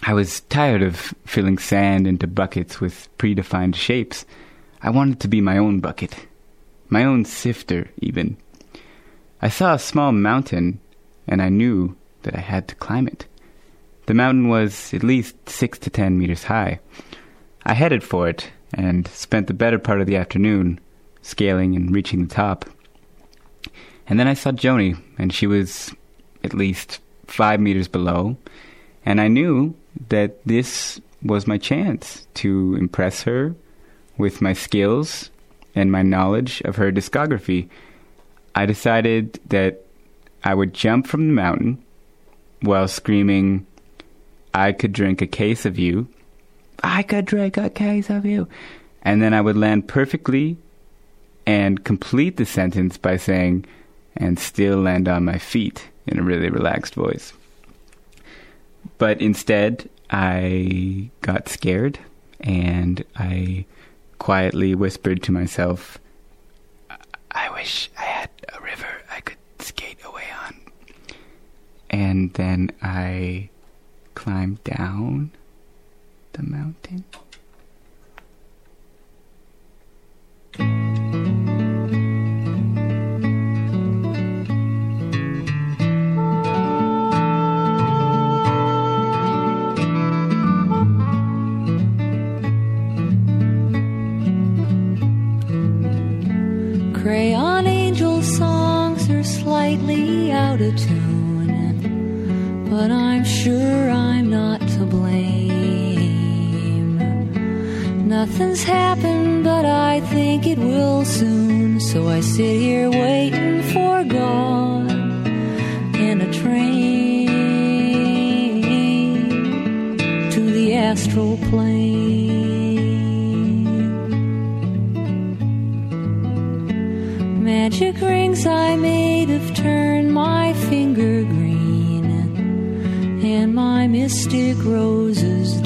I was tired of filling sand into buckets with predefined shapes. I wanted to be my own bucket, my own sifter, even. I saw a small mountain, and I knew that I had to climb it. The mountain was at least 6 to 10 meters high. I headed for it, and spent the better part of the afternoon scaling and reaching the top. And then I saw Joni, and she was at least 5 meters below, and I knew that this was my chance to impress her with my skills and my knowledge of her discography. I decided that I would jump from the mountain while screaming, "I could drink a case of you. I could drink a case of you." And then I would land perfectly and complete the sentence by saying, "and still land on my feet," in a really relaxed voice. But instead, I got scared, and I quietly whispered to myself, "I wish I had a river I could skate away on." And then I climbed down the mountain. Crayon Angel songs are slightly out of tune, but I'm sure I'm not to blame. Nothing's happened, but I think it will soon, so I sit here waiting for God in a train to the astral plane. Magic rings I made have turned my finger green, and my mystic roses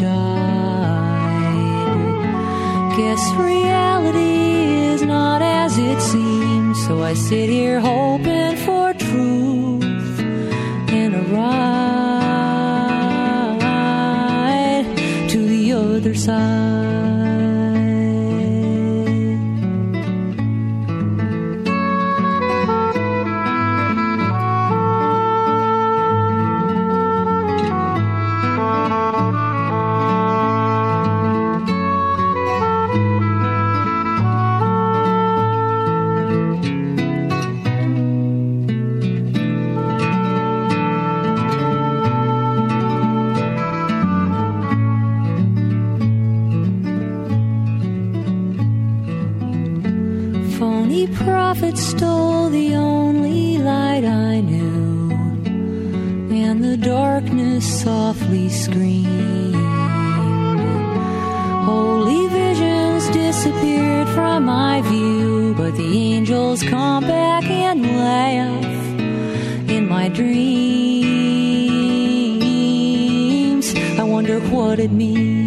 died. Guess reality is not as it seems, so I sit here hoping for truth and a ride to the other side. Prophet stole the only light I knew, and the darkness softly screamed. Holy visions disappeared from my view, but the angels come back and laugh in my dreams. I wonder what it means.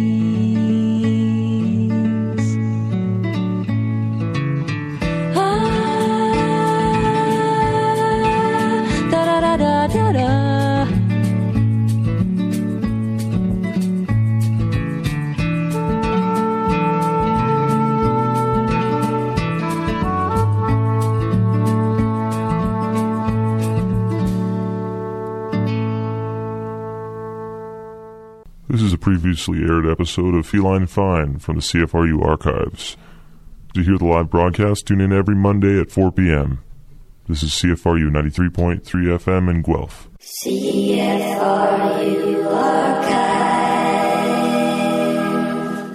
This is a previously aired episode of Feline Fine from the CFRU archives. To hear the live broadcast, tune in every Monday at 4 p.m. This is CFRU 93.3 FM in Guelph. CFRU Archive.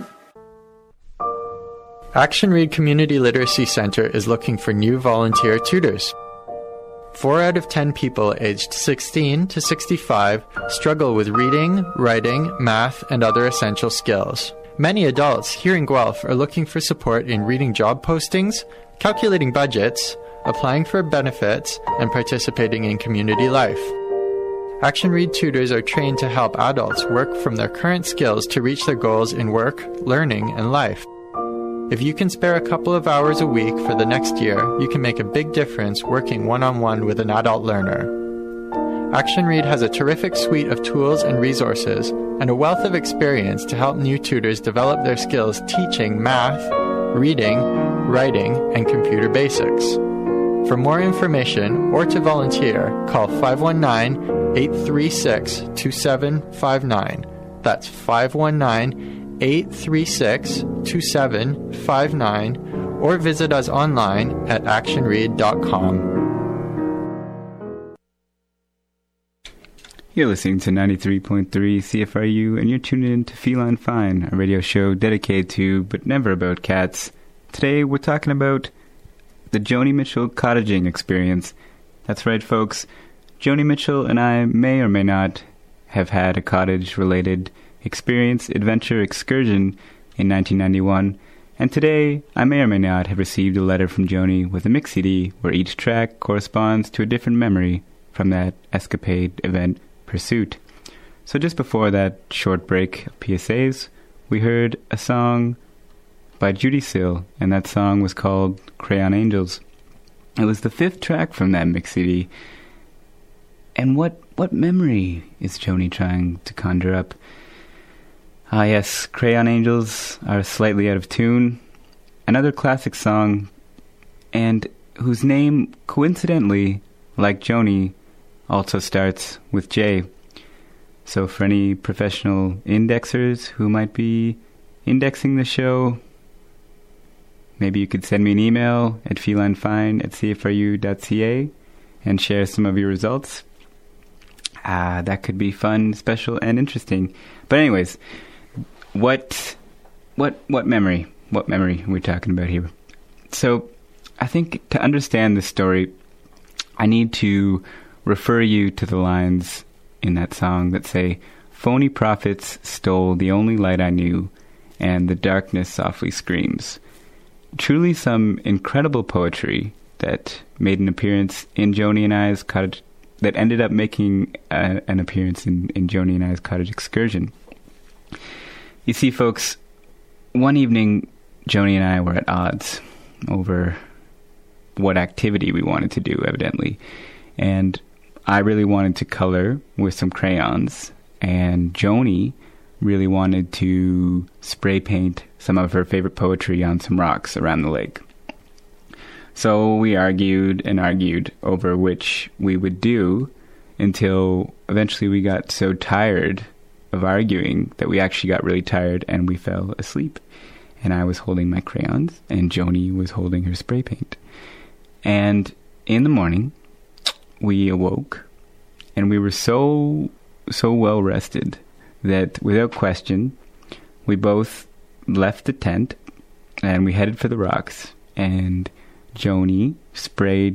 Action Read Community Literacy Center is looking for new volunteer tutors. 4 out of 10 people aged 16 to 65 struggle with reading, writing, math, and other essential skills. Many adults here in Guelph are looking for support in reading job postings, calculating budgets, applying for benefits, and participating in community life. Action Read tutors are trained to help adults work from their current skills to reach their goals in work, learning, and life. If you can spare a couple of hours a week for the next year, you can make a big difference working one-on-one with an adult learner. Action Read has a terrific suite of tools and resources and a wealth of experience to help new tutors develop their skills teaching math, reading, writing, and computer basics. For more information or to volunteer, call 519-836-2759. That's 519-836-2759, or visit us online at actionread.com. You're listening to 93.3 CFRU, and you're tuned in to Feline Fine, a radio show dedicated to, but never about, cats. Today, we're talking about the Joni Mitchell cottaging experience. That's right, folks. Joni Mitchell and I may or may not have had a cottage-related experience, adventure, excursion in 1991, and today, I may or may not have received a letter from Joni with a mix CD where each track corresponds to a different memory from that escapade event pursuit. So just before that short break of PSAs, we heard a song by Judy Sill, and that song was called Crayon Angels. It was the 5th track from that mix CD. And what memory is Joni trying to conjure up? Ah yes, Crayon Angels are slightly out of tune. Another classic song, and whose name, coincidentally, like Joni, also starts with J. So for any professional indexers who might be indexing the show, maybe you could send me an email at felinefine@cfru.ca and share some of your results. That could be fun, special, and interesting. But anyways, what memory? What memory are we talking about here? So I think to understand this story, I need to refer you to the lines in that song that say, "Phony prophets stole the only light I knew, and the darkness softly screams." Truly some incredible poetry that made an appearance in Joni and I's cottage, that ended up making an appearance in Joni and I's cottage excursion. You see, folks, one evening, Joni and I were at odds over what activity we wanted to do, evidently. And I really wanted to color with some crayons, and Joni really wanted to spray paint some of her favorite poetry on some rocks around the lake. So we argued and argued over which we would do until eventually we got so tired of arguing that we actually got really tired and we fell asleep. And I was holding my crayons and Joni was holding her spray paint. And in the morning, we awoke and we were so well rested that without question, we both left the tent and we headed for the rocks, and Joni spray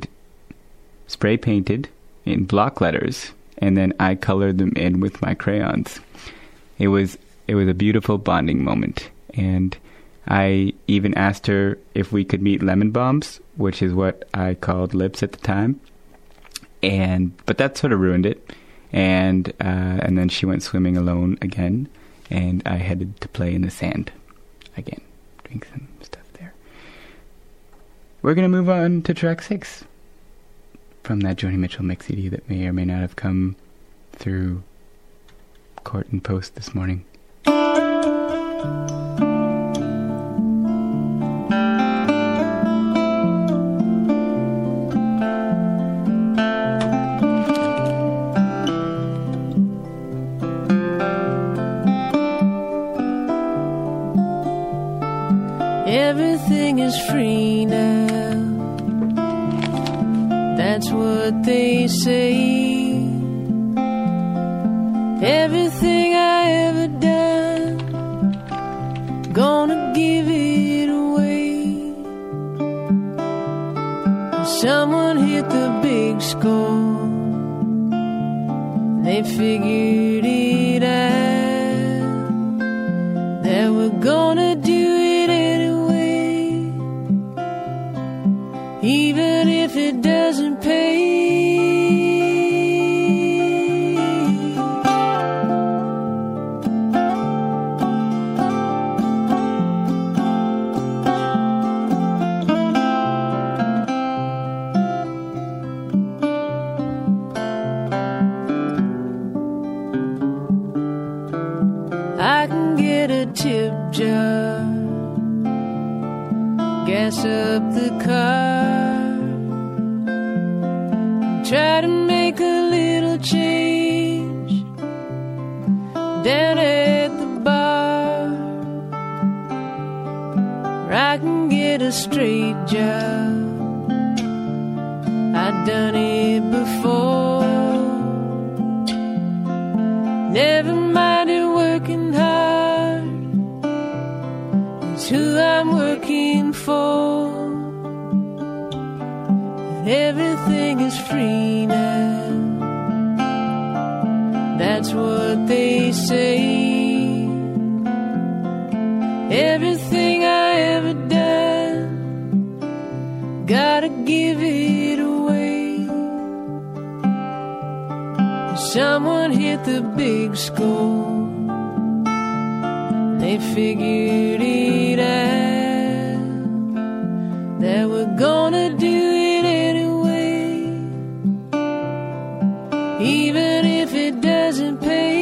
painted in block letters, and then I colored them in with my crayons. It was a beautiful bonding moment, and I even asked her if we could meet lemon bombs, which is what I called lips at the time. But that sort of ruined it. And then she went swimming alone again, and I headed to play in the sand again, doing some stuff there. We're going to move on to track 6 from that Joni Mitchell mix CD that may or may not have come through court and post this morning. Everything is free now. That's what they say. Everything I ever done, gonna give it away. Someone hit the big score. They figured it out, that we're gonna do it anyway, even if it doesn't pay. I can get a tip jar, gas up the car, try to make a little change down at the bar. I can get a straight job, I've done it before. Never minded working hard, it's who I'm working for. And everything is free now, that's what they say. Everything I ever done, gotta give it away. Someone hit the big score, they figured it out, that we're gonna do it anyway, even if it doesn't pay.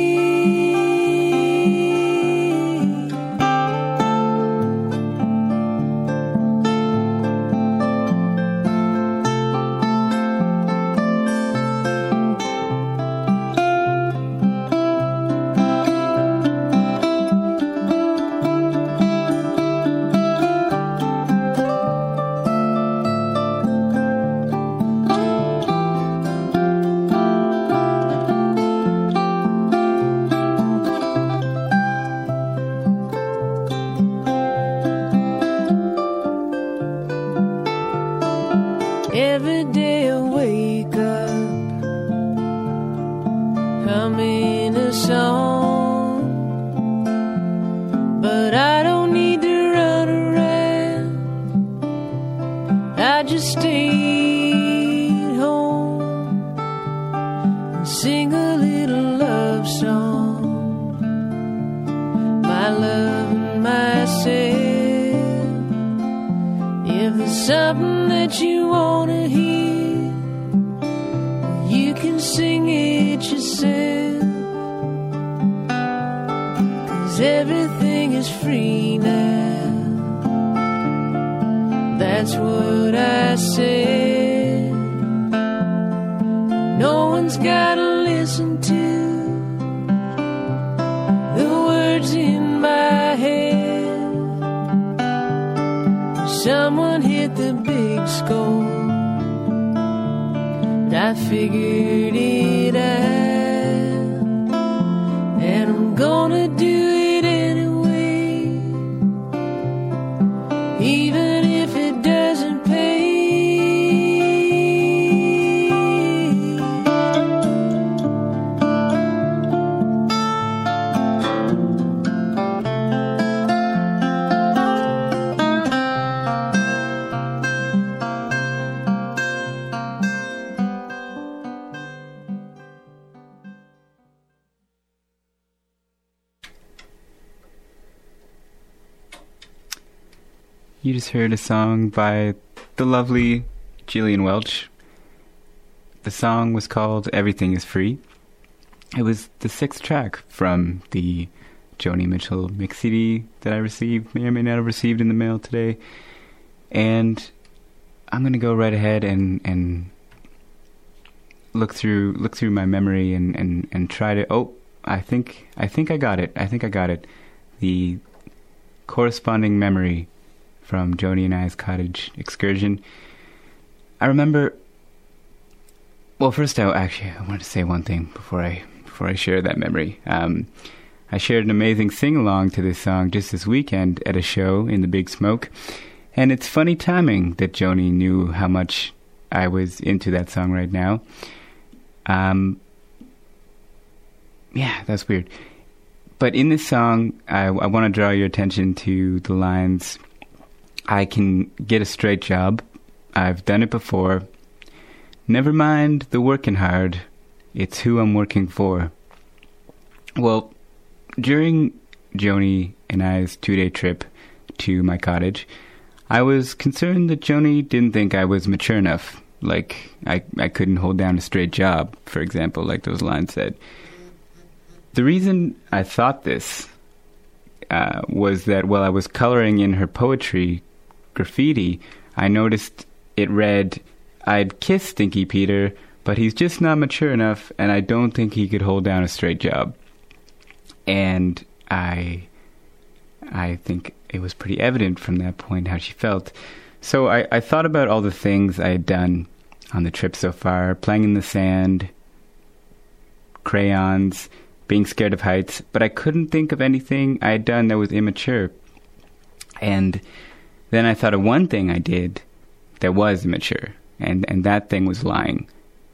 Every day I wake up, humming a song, but I don't need to run around, I just stay at home and sing a little love song, my love and myself. If there's something that you wanna hear, you can sing it yourself, 'cause everything is free now, that's what I said. No one's gotta listen to the words in my head. Someone hit the big score, but I figured it out, and I'm gonna do it anyway, even if it doesn't pay. You just heard a song by the lovely Gillian Welch. The song was called Everything is Free. It was the 6th track from the Joni Mitchell mix CD that I received, may or may not have received in the mail today. And I'm going to go right ahead and look through my memory and try to... Oh, I think I got it. I got it. The corresponding memory from Joni and I's cottage excursion. I remember... Well, first I want to say one thing before I share that memory. I shared an amazing sing-along to this song just this weekend at a show in the Big Smoke, and it's funny timing that Joni knew how much I was into that song right now. Yeah, that's weird. But in this song, I want to draw your attention to the lines, I can get a straight job, I've done it before, never mind the working hard, it's who I'm working for. Well, during Joni and I's 2-day trip to my cottage, I was concerned that Joni didn't think I was mature enough. Like, I couldn't hold down a straight job, for example, like those lines said. The reason I thought this was that while I was coloring in her poetry graffiti, I noticed it read, "I'd kiss Stinky Peter, but he's just not mature enough, and I don't think he could hold down a straight job." And I think it was pretty evident from that point how she felt. So I thought about all the things I had done on the trip so far, playing in the sand, crayons, being scared of heights, but I couldn't think of anything I had done that was immature. And then I thought of one thing I did that was immature, and that thing was lying.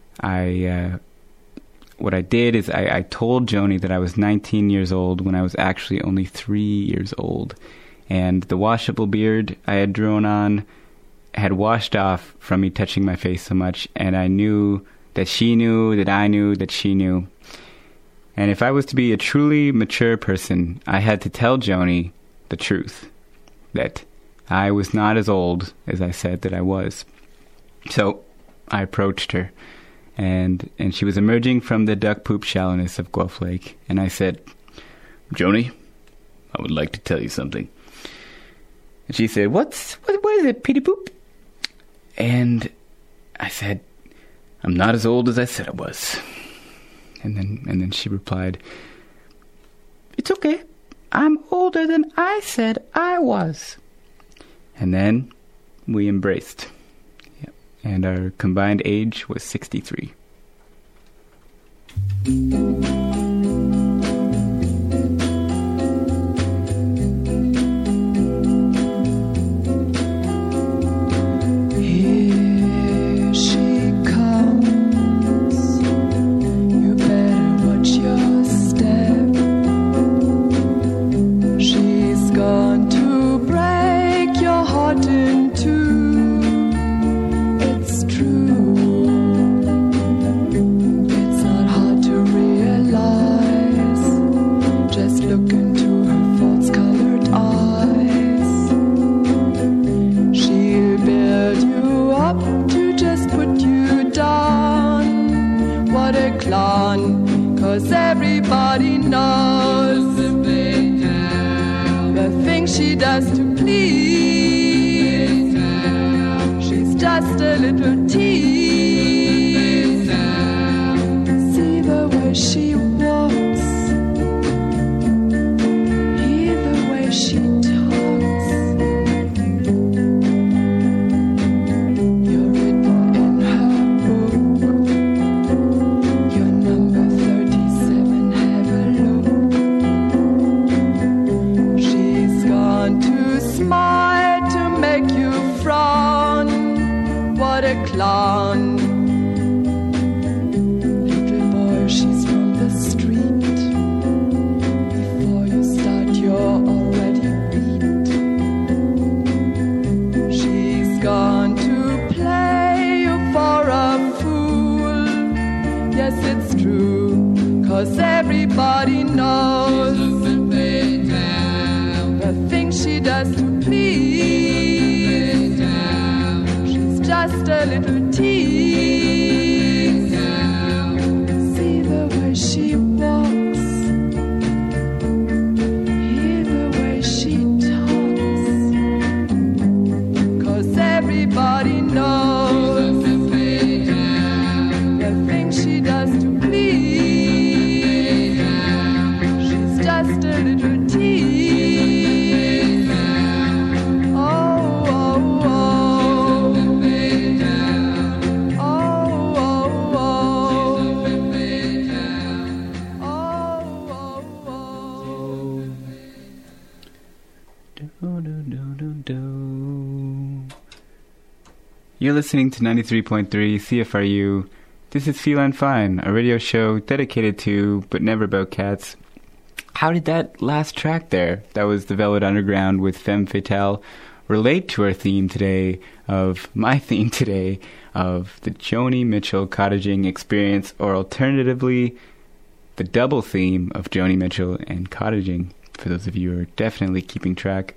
What I did is I told Joni that I was 19 years old when I was actually only 3 years old. And the washable beard I had drawn on had washed off from me touching my face so much, and I knew that she knew, that I knew, that she knew. And if I was to be a truly mature person, I had to tell Joni the truth, that I was not as old as I said that I was. So I approached her, and she was emerging from the duck poop shallowness of Guelph Lake, and I said, "Joni, I would like to tell you something." And she said, what is it, Petey Poop? And I said, "I'm not as old as I said I was." And then she replied, "It's okay. I'm older than I said I was." And then we embraced. Yep. And our combined age was 63. You're listening to 93.3 CFRU. This is Feline Fine, a radio show dedicated to, but never about cats. How did that last track there, that was the Velvet Underground with Femme Fatale, relate to our theme today of, my theme today, of the Joni Mitchell cottaging experience, or alternatively, the double theme of Joni Mitchell and cottaging, for those of you who are definitely keeping track.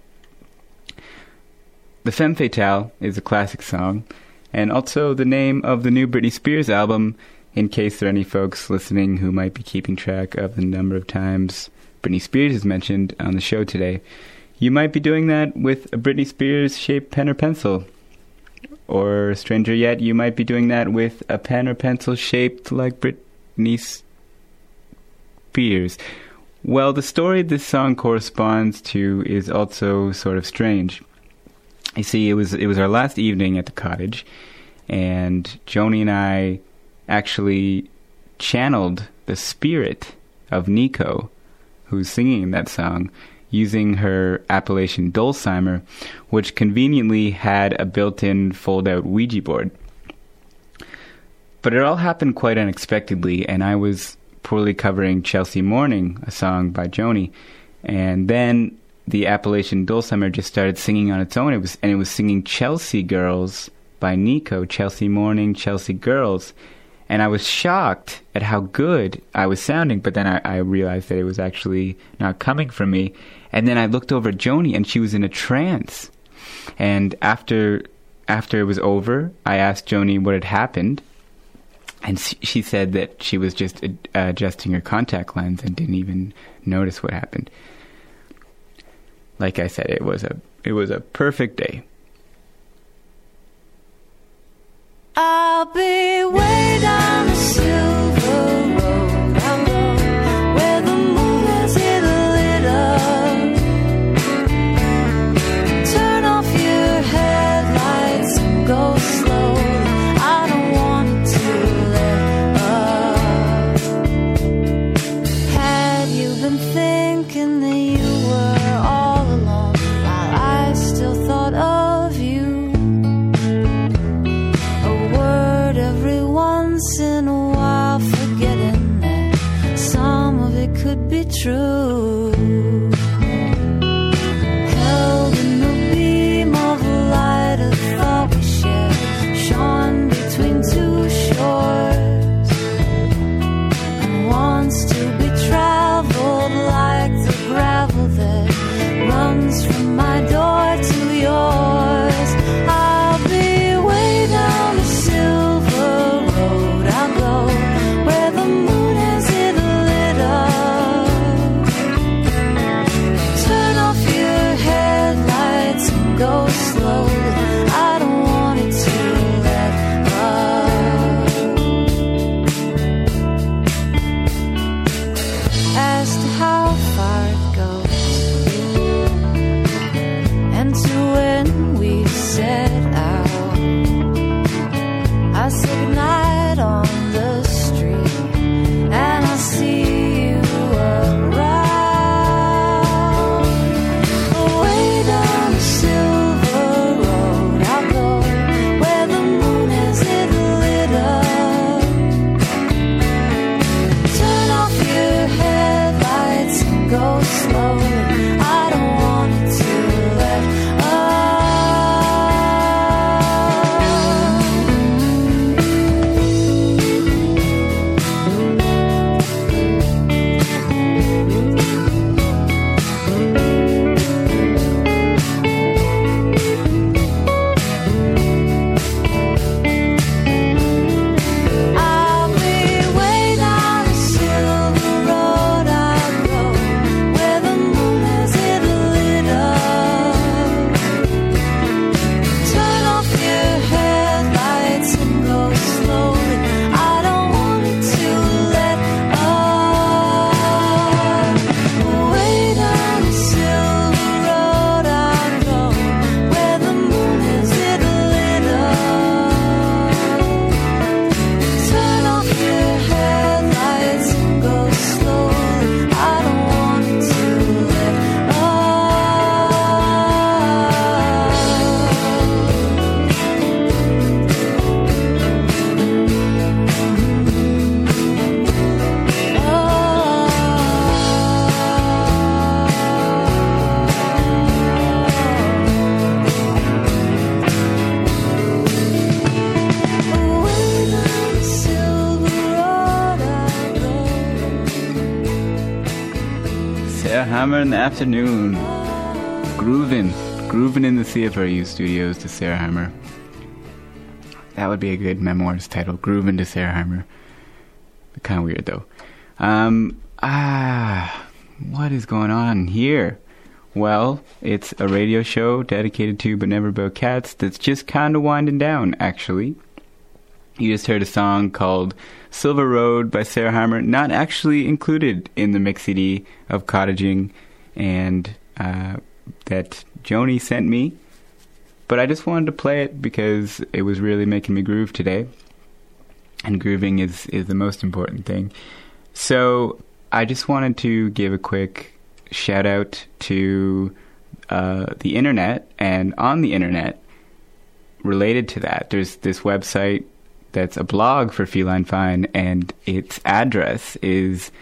The Femme Fatale is a classic song, and also the name of the new Britney Spears album, in case there are any folks listening who might be keeping track of the number of times Britney Spears is mentioned on the show today, you might be doing that with a Britney Spears-shaped pen or pencil. Or, stranger yet, you might be doing that with a pen or pencil shaped like Britney Spears. Well, the story this song corresponds to is also sort of strange. You see, it was our last evening at the cottage, and Joni and I actually channeled the spirit of Nico, who's singing that song, using her Appalachian dulcimer, which conveniently had a built-in fold-out Ouija board. But it all happened quite unexpectedly, and I was poorly covering Chelsea Morning, a song by Joni, and then the Appalachian dulcimer just started singing on its own. It was singing Chelsea Girls by Nico, Chelsea Morning, Chelsea Girls. And I was shocked at how good I was sounding, but then I realized that it was actually not coming from me. And then I looked over at Joni, and she was in a trance. And after it was over, I asked Joni what had happened, and she said that she was just adjusting her contact lens and didn't even notice what happened. Like I said, it was a perfect day. I'll be way down the silver road. I'll go where the moon has hit lit up. Turn off your headlights and go slow. I don't want to let up. Had you been thinking that you were all alone while I still thought of you? Every once in a while, forgetting that some of it could be true. Held in the beam of light, a thought we shared, shone between two shores, and wants to be traveled like the gravel that runs from my door to yours. I'll be way down the silver road. I'll go where the moon has hit lit up. Turn off your headlights and go slowly. I don't want it to let up. As to how far it goes, and to when we set out, I say goodnight on the street, and I'll see you around. Way down the silver road, I'll go where the moon has hit lit up. Turn off your headlights and go slowly. I don't want it to let up. I'll be way down the silver road. I'll go where the moon has hit lit up. Turn off your headlights and go slowly. I don't want it to let up. Way down the silver road. I'll go where the moon has hit lit up. Turn off your headlights and go slowly. I don't want it to let Sarah Hammer in the afternoon. Groovin' in the CFRU studios to Sarah Hammer. That would be a good memoirs title, Groovin' to Sarah Hammer. Kind of weird though. What is going on here? Well, it's a radio show dedicated to but never about cats that's just kind of winding down, actually. You just heard a song called Silver Road by Sarah Harmer, not actually included in the mix CD of Cottaging, and that Joni sent me. But I just wanted to play it because it was really making me groove today. And grooving is the most important thing. So I just wanted to give a quick shout out to the internet, and on the internet, related to that, there's this website that's a blog for Feline Fine, and its address is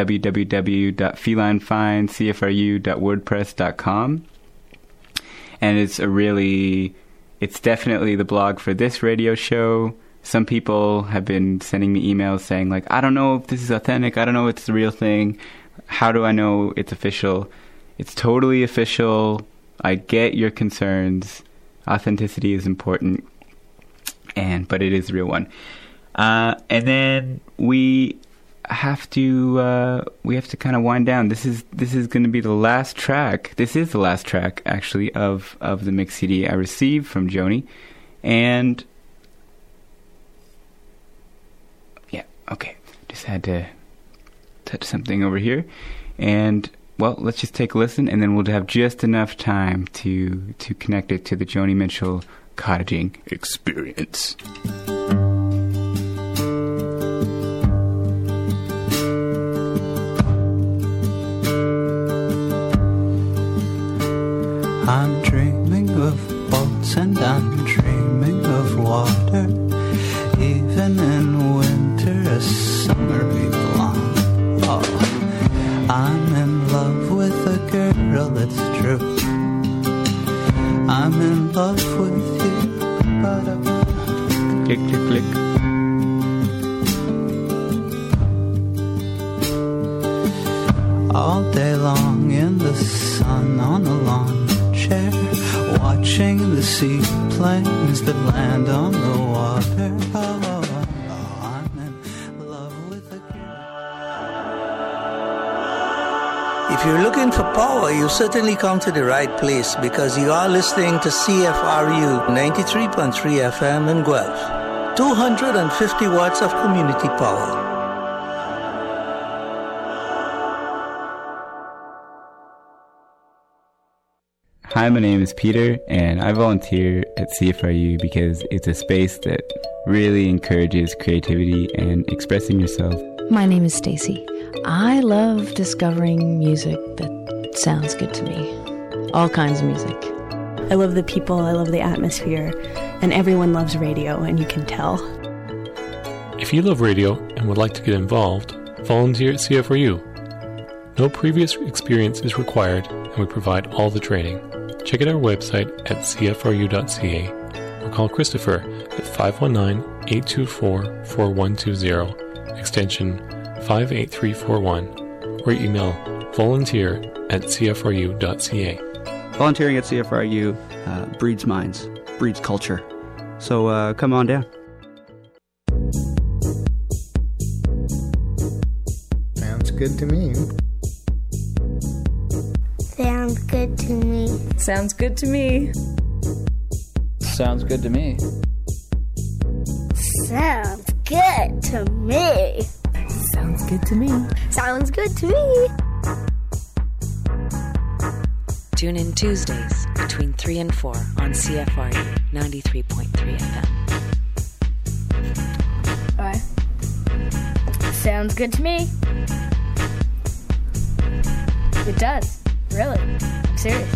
www.felinefinecfru.wordpress.com. And it's definitely the blog for this radio show. Some people have been sending me emails saying, like, I don't know if this is authentic. I don't know if it's the real thing. How do I know it's official? It's totally official. I get your concerns. Authenticity is important. But it is the real one. And then we have to kind of wind down. This is going to be the last track. This is the last track, actually, of the mix CD I received from Joni. And yeah, okay. Just had to touch something over here. And well, let's just take a listen, and then we'll have just enough time to connect it to the Joni Mitchell Cottaging experience. I'm dreaming of boats and I'm dreaming of water. Even in winter, a summery blonde. Oh, I'm in love with a girl, it's true. I'm in love with you. Click, click, click. All day long in the sun on a lawn chair, watching the seaplanes that land on the water. Oh, I'm in love with a girl. If you're looking for power, you certainly come to the right place, because you are listening to CFRU 93.3 FM in Guelph. 250 watts of community power. Hi, my name is Peter, and I volunteer at CFRU because it's a space that really encourages creativity and expressing yourself. My name is Stacy. I love discovering music that sounds good to me. All kinds of music. I love the people, I love the atmosphere, and everyone loves radio, and you can tell. If you love radio and would like to get involved, volunteer at CFRU. No previous experience is required, and we provide all the training. Check out our website at cfru.ca or call Christopher at 519-824-4120, extension 58341, or email volunteer@cfru.ca. Volunteering at CFRU breeds minds, breeds culture. So come on down. Sounds good to me. Sounds good to me. Sounds good to me. Sounds good to me. Sounds good to me. Sounds good to me. Sounds good to me. Tune in Tuesdays between 3 and 4 on CFRU 93.3 FM. Alright. Sounds good to me. It does. Really. I'm serious.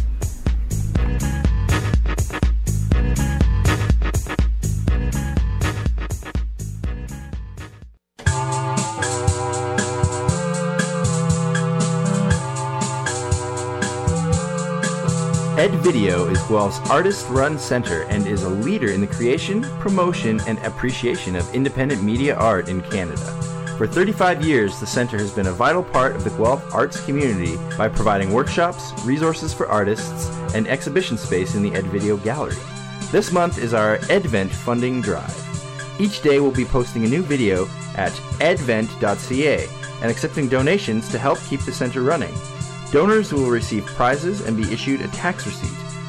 Ed Video is Guelph's artist-run center and is a leader in the creation, promotion, and appreciation of independent media art in Canada. For 35 years, the center has been a vital part of the Guelph arts community by providing workshops, resources for artists, and exhibition space in the Ed Video Gallery. This month is our Edvent funding drive. Each day we'll be posting a new video at edvent.ca and accepting donations to help keep the center running. Donors will receive prizes and be issued a tax receipt.